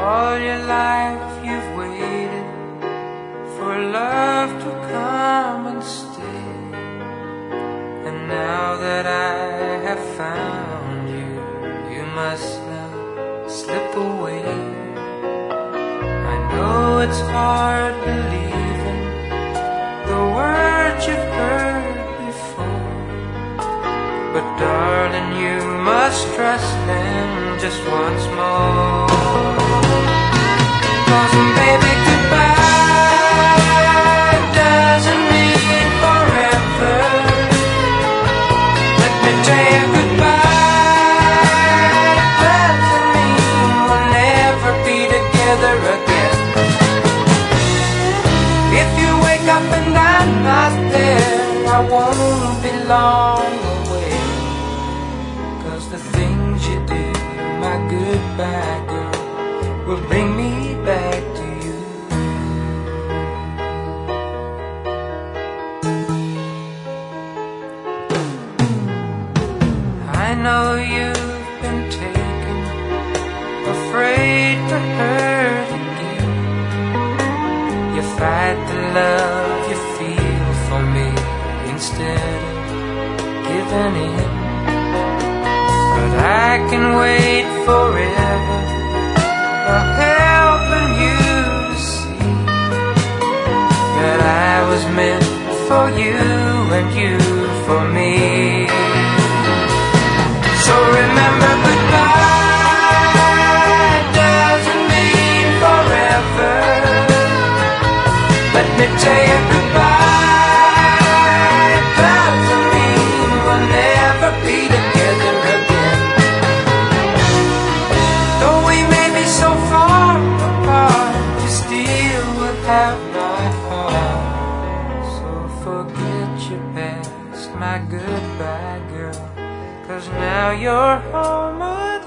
All your life you've waited for love to come and stay, and now that I have found you, you must not slip away. I know it's hard believing the words you've heard before, but darling, you must trust them just once more. 'Cause baby, goodbye doesn't mean forever. Let me tell you, goodbye doesn't mean we'll never be together again. If you wake up and I'm not there, I won't be long away. 'Cause the things you do, my goodbye girl, will bring me back to you. I know you've been taken, afraid to hurt again. You fight the love you feel for me instead of giving in. But I can wait forever, helping you to see that I was meant for you and you for me. So remember, goodbye doesn't mean forever. Let me tell you, goodbye doesn't mean we'll never be together again. Though we may be so far apart, you still will have my heart. So forget your past, my goodbye girl, 'cause now you're all mine.